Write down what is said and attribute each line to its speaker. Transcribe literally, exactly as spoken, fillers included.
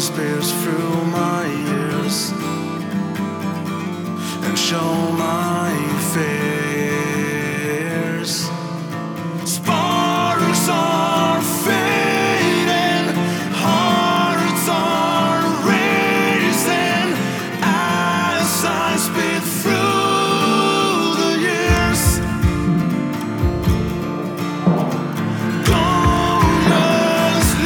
Speaker 1: breeze pierce through my ears and show my face.